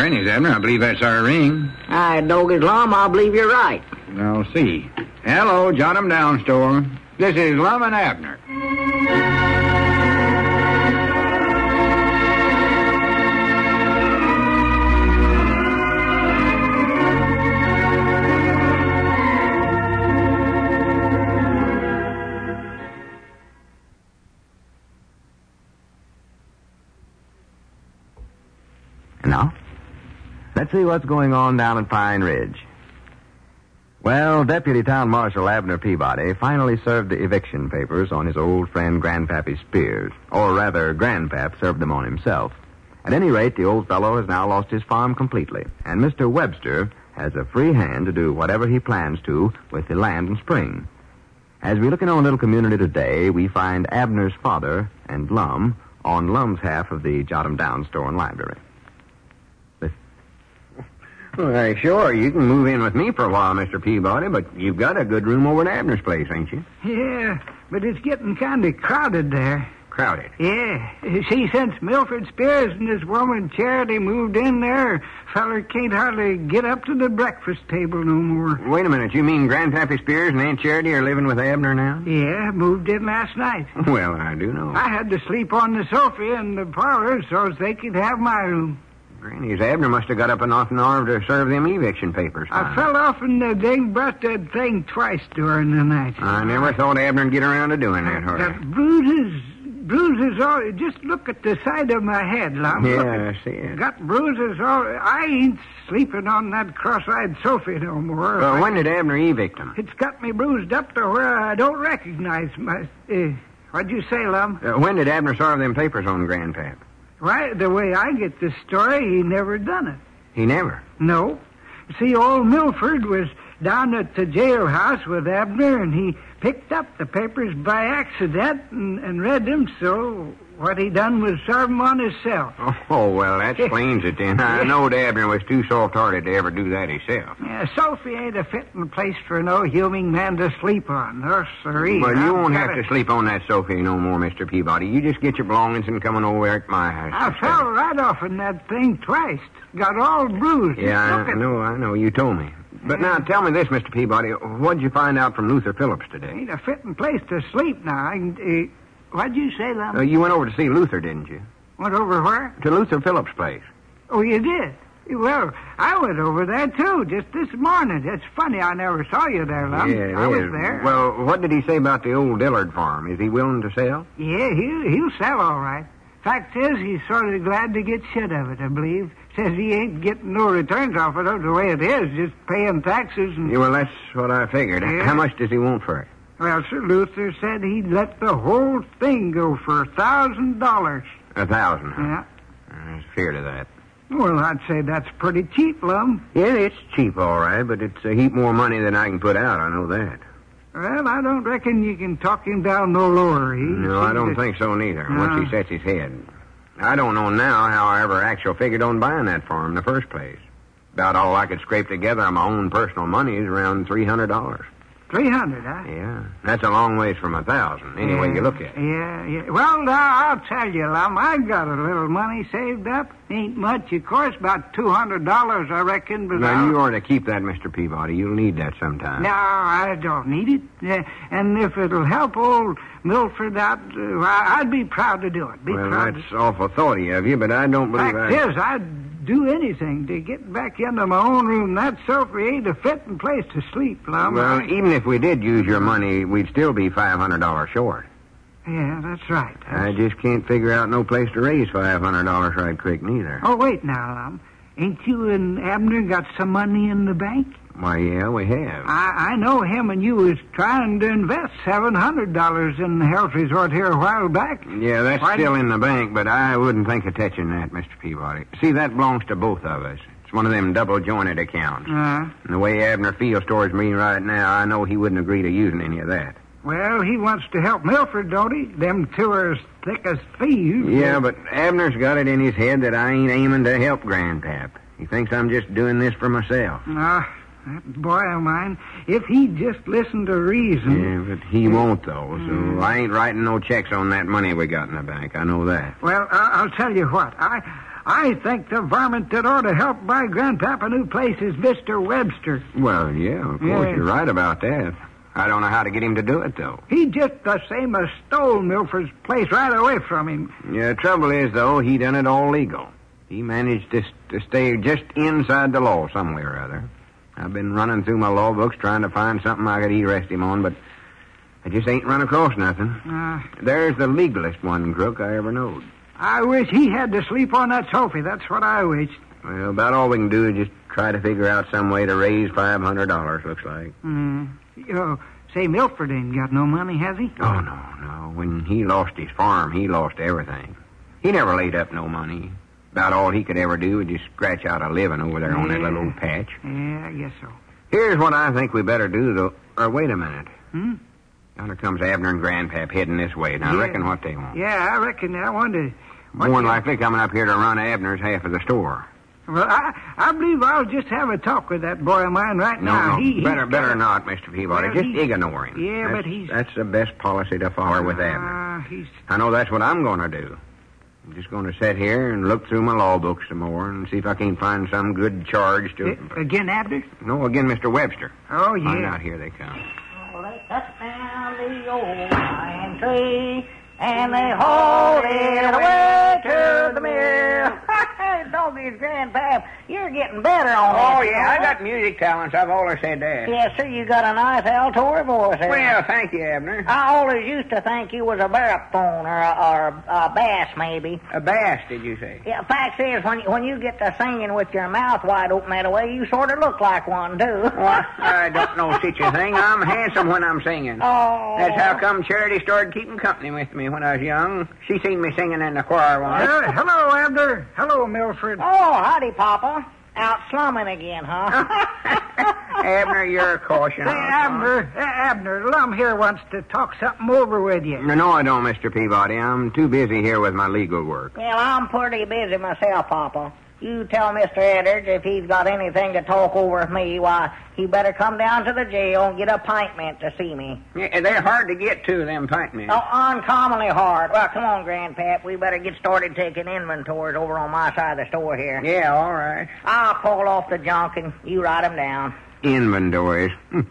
granny's, Abner. I believe that's our ring. I don't get Lum. I believe you're right. I'll see. Hello, Jot 'em Down store. This is Lum and Abner. Now, let's see what's going on down at Pine Ridge. Well, Deputy Town Marshal Abner Peabody finally served the eviction papers on his old friend Grandpappy Spears. Or rather, Grandpap served them on himself. At any rate, the old fellow has now lost his farm completely, and Mr. Webster has a free hand to do whatever he plans to with the land and spring. As we look in our little community today, we find Abner's father and Lum on Lum's half of the Jot 'em Down store and library. Well, sure, you can move in with me for a while, Mr. Peabody, but you've got a good room over at Abner's place, ain't you? Yeah, but it's getting kind of crowded there. Crowded? Yeah. See, since Milford Spears and his woman Charity moved in there, feller can't hardly get up to the breakfast table no more. Wait a minute, you mean Grandpappy Spears and Aunt Charity are living with Abner now? Yeah, moved in last night. Well, I do know. I had to sleep on the sofa in the parlor so they could have my room. Granny's, Abner must have got up and off an hour to serve them eviction papers. I fell off in the dang busted thing twice during the night. I never thought Abner'd get around to doing that, Got bruises all... Just look at the side of my head, Lum. Yeah, I see it. Got bruises all... I ain't sleeping on that cross-eyed sofa no more. When did Abner evict him? It's got me bruised up to where I don't recognize my... what'd you say, Lum? When did Abner serve them papers on Grandpap? Why, the way I get the story, he never done it. He never? No. See, old Milford was down at the jailhouse with Abner, and he picked up the papers by accident and read them, so what he done was serve them on himself. Oh, well, that explains it then. I knowed Abner was too soft-hearted to ever do that himself. Yeah, Sophie ain't a fitting place for no human man to sleep on. No, sirree. Well, you won't have to sleep on that sofa no more, Mr. Peabody. You just get your belongings and come on over at my house. I fell right off in that thing twice. Got all bruised. Yeah, I know. You told me. But now, tell me this, Mr. Peabody. What'd you find out from Luther Phillips today? Ain't a fitting place to sleep now. What'd you say, Lum? You went over to see Luther, didn't you? Went over where? To Luther Phillips' place. Oh, you did? Well, I went over there, too, just this morning. It's funny I never saw you there, Lum. Yeah, I was there. Well, what did he say about the old Dillard farm? Is he willing to sell? Yeah, he'll sell all right. Fact is, he's sort of glad to get shut of it, I believe. Says he ain't getting no returns off it the way it is, just paying taxes and... Yeah, well, that's what I figured. Yeah. How much does he want for it? Well, Sir Luther said he'd let the whole thing go for $1,000. $1,000, huh? Yeah. I was feared of that. Well, I'd say that's pretty cheap, Lum. Yeah, it's cheap, all right, but it's a heap more money than I can put out, I know that. Well, I don't reckon you can talk him down no lower. No, I don't think so neither, once he sets his head. I don't know now how I ever actually figured on buying that farm in the first place. About all I could scrape together on my own personal money is around $300. 300, huh? Yeah, that's a long ways from 1,000, any way you look at it. Yeah. Well, now, I'll tell you, Lum, I got a little money saved up. Ain't much, of course, about $200, I reckon, but now, you ought to keep that, Mr. Peabody. You'll need that sometime. No, I don't need it. And if it'll help old Milford out, I'd be proud to do it. That's awful thoughty of you, but I don't believe Fact is, I'd do anything to get back into my own room. That sofa ain't a fitting place to sleep, Lum. Well, even if we did use your money, we'd still be $500 short. Yeah, that's right. I just can't figure out no place to raise $500 right quick, neither. Oh, wait now, Lum. Ain't you and Abner got some money in the bank? Why, yeah, we have. I know him and you was trying to invest $700 in the health resort here a while back. Yeah, that's still in the bank, but I wouldn't think of touching that, Mr. Peabody. See, that belongs to both of us. It's one of them double-jointed accounts. And the way Abner feels towards me right now, I know he wouldn't agree to using any of that. Well, he wants to help Milford, don't he? Them two are as thick as thieves. Yeah, but Abner's got it in his head that I ain't aiming to help Grandpap. He thinks I'm just doing this for myself. That boy of mine, if he'd just listen to reason... Yeah, but he won't, though, so I ain't writing no checks on that money we got in the bank. I know that. Well, I'll tell you what. I think the varmint that ought to help buy Grandpap a new place is Mr. Webster. Well, yeah, of course, you're right about that. I don't know how to get him to do it, though. He just the same as stole Milford's place right away from him. Yeah, trouble is, though, he done it all legal. He managed to stay just inside the law some way or other. I've been running through my law books trying to find something I could arrest him on, but I just ain't run across nothing. There's the legalest one crook I ever knowed. I wish he had to sleep on that sofa. That's what I wish. Well, about all we can do is just try to figure out some way to raise $500, looks like. Say, Milford ain't got no money, has he? Oh, no. When he lost his farm, he lost everything. He never laid up no money. About all he could ever do was just scratch out a living over there on that little old patch. Yeah, I guess so. Here's what I think we better do, though. Or wait a minute. Yonder comes Abner and Grandpap heading this way. Now, I reckon what they want. Yeah, I reckon. I wonder. More than likely coming up here to run Abner's half of the store. Well, I believe I'll just have a talk with that boy of mine right now. No, better not, Mr. Peabody. Well, just ignore him. Yeah, That's the best policy to follow with Abner. I know that's what I'm going to do. I'm just going to sit here and look through my law books some more and see if I can find some good charge to... Again, Abner? No, again, Mr. Webster. Oh, yeah. Find out, here they come. Oh, they cut down the old pine tree, and they hauled it away to the mill. Doggy's Grandpap, you're getting better on that. Oh, yeah, I got music talents. I've always said that. Yes, sir, you got a nice alto voice there. Well, thank you, Abner. I always used to think you was a baritone or a bass, maybe. A bass, did you say? Yeah, fact is, when you get to singing with your mouth wide open that way, you sort of look like one, too. Well, I don't know such a thing. I'm handsome when I'm singing. Oh. That's how come Charity started keeping company with me when I was young. She seen me singing in the choir once. Hello, Abner. Hello, Milford. Oh, howdy, Papa. Out slumming again, huh? Abner, you're a caution. Say, Abner, Lum here wants to talk something over with you. No, I don't, Mr. Peabody. I'm too busy here with my legal work. Well, I'm pretty busy myself, Papa. You tell Mr. Edwards if he's got anything to talk over with me, why, he better come down to the jail and get a pintment to see me. Yeah, they're hard to get to, them pintments. Oh, uncommonly hard. Well, come on, Grandpap. We better get started taking inventories over on my side of the store here. Yeah, all right. I'll pull off the junk and you write them down. Inventories.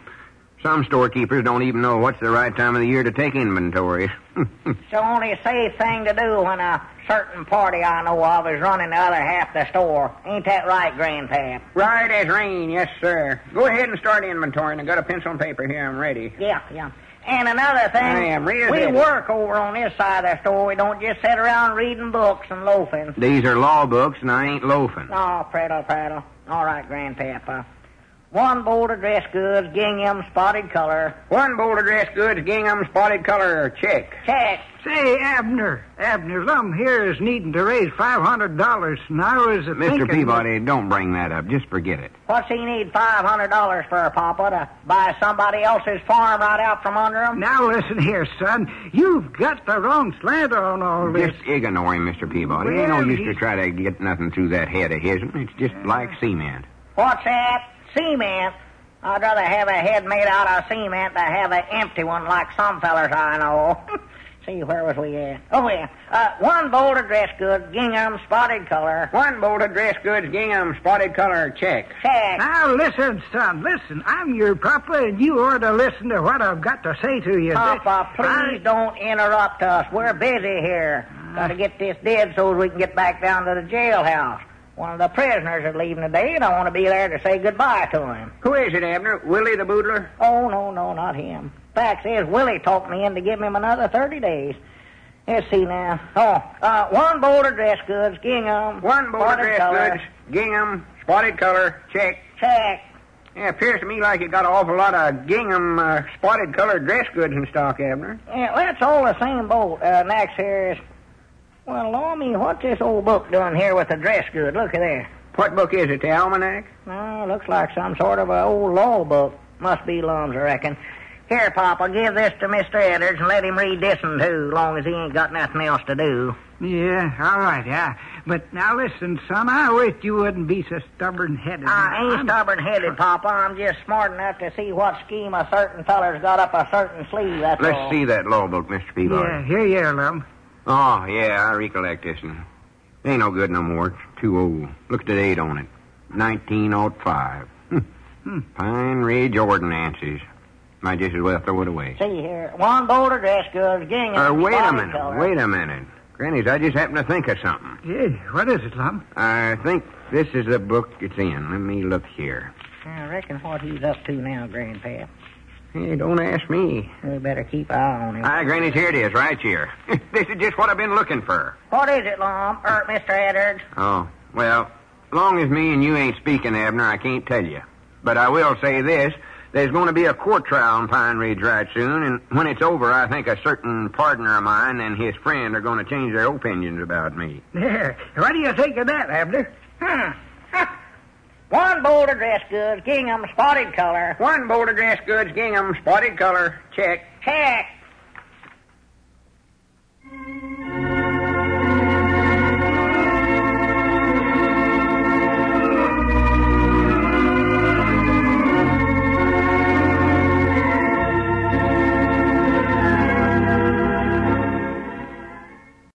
Some storekeepers don't even know what's the right time of the year to take inventories. It's the only safe thing to do when a certain party I know of is running the other half of the store. Ain't that right, Grandpap? Right as rain, yes, sir. Go ahead and start inventorying. I got a pencil and paper here. I'm ready. Yeah. And another thing, I am real we ready. work over on this side of the store. We don't just sit around reading books and loafing. These are law books, and I ain't loafing. Oh, prattle. All right, Grandpap. One bolt of dress goods, gingham, spotted color. One bolt of dress goods, gingham, spotted color, check. Check. Say, Abner, Lum here is needing to raise $500, and I was thinking... Mr. Peabody, don't bring that up. Just forget it. What's he need $500 for, Papa, to buy somebody else's farm right out from under him? Now listen here, son. You've got the wrong slant on all this. Just ignore him, Mr. Peabody. Well, Ain't no use to try to get nothing through that head of his. It's just like cement. What's that? Cement? I'd rather have a head made out of cement than have an empty one like some fellers I know. See, where was we at? Oh, yeah. One bolt of dress goods, gingham, spotted color. One bolt of dress goods, gingham, spotted color, check. Check. Now listen, son, listen. I'm your papa, and you ought to listen to what I've got to say to you. Papa, please don't interrupt us. We're busy here. Got to get this did so we can get back down to the jailhouse. One of the prisoners is leaving today, and I want to be there to say goodbye to him. Who is it, Abner? Willie the Boodler? Oh, no, not him. Fact is, Willie talked me into giving him another 30 days. Let's see now. One bolt of dress goods, gingham. One bolt of dress goods, gingham, spotted color, check. Check. Yeah, appears to me like you got an awful lot of gingham, spotted colored dress goods in stock, Abner. Yeah, that's all the same bolt. Next here is... Well, Law me, what's this old book doing here with the dress good? Look at there. What book is it, the almanac? Looks like some sort of an old law book. Must be Lum's, I reckon. Here, Papa, give this to Mr. Edwards and let him read this one, too, long as he ain't got nothing else to do. Yeah, all right, yeah. But now listen, son, I wish you wouldn't be so stubborn-headed. I ain't stubborn-headed, Papa. I'm just smart enough to see what scheme a certain feller's got up a certain sleeve, that's all. Let's see that law book, Mr. Peabody. Yeah, here you are, Lum. Oh, yeah, I recollect this one. Ain't no good no more. It's too old. Look at the date on it. 1905. Pine Ridge ordinances. Might just as well throw it away. See here. One boulder dress goods, gingham. Wait a spotted minute. color. Wait a minute. Grannies, I just happened to think of something. Yeah, what is it, Lum? I think this is the book it's in. Let me look here. I reckon what he's up to now, Grandpa. Hey, don't ask me. We better keep an eye on him. Grannies, here it is, right here. This is just what I've been looking for. What is it, Lum? Mr. Edwards? Oh, well, long as me and you ain't speaking, Abner, I can't tell you. But I will say this. There's going to be a court trial in Pine Ridge right soon, and when it's over, I think a certain partner of mine and his friend are going to change their opinions about me. There. What do you think of that, Abner? One boulder dress goods, gingham, spotted color. One boulder dress goods, gingham, spotted color. Check. Check.